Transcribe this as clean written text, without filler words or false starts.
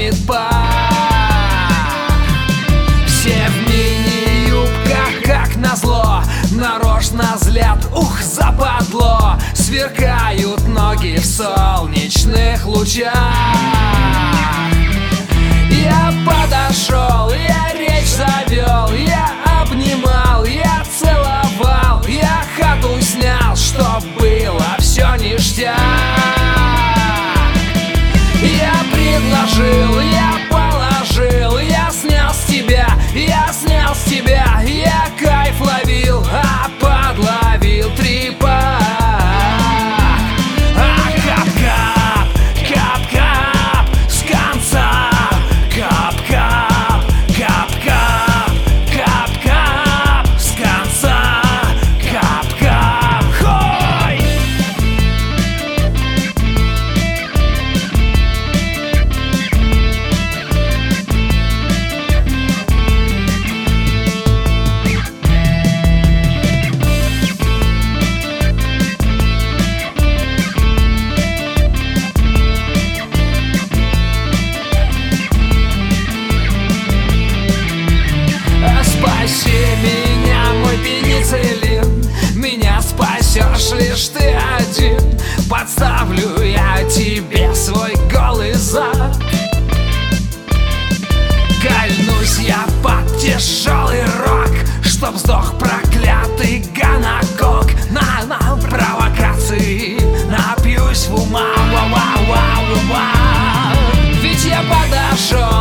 тянет пар. Все в мини-юбках, как назло, нарочно злят, ух, западло. Сверкают ноги в солнечных лучах. Я подошел, я речь завел, я обнимал, я целовал, я хату снял, чтоб было все ништяк. Я предложил, я положил, я снял с тебя, я снял с тебя, я кайф ловил, а подловил трепак. А кап-кап, кап-кап с конца, кап-кап, кап-кап, кап-кап с конца, кап-кап, хой! Спаси меня, мой пенициллин, меня спасешь лишь ты один. Подставлю я тебе свой голый зад. Кольнусь я под тяжелый рок, чтоб сдох проклятый гонокок. На провокации напьюсь в ума. Ведь я подошел,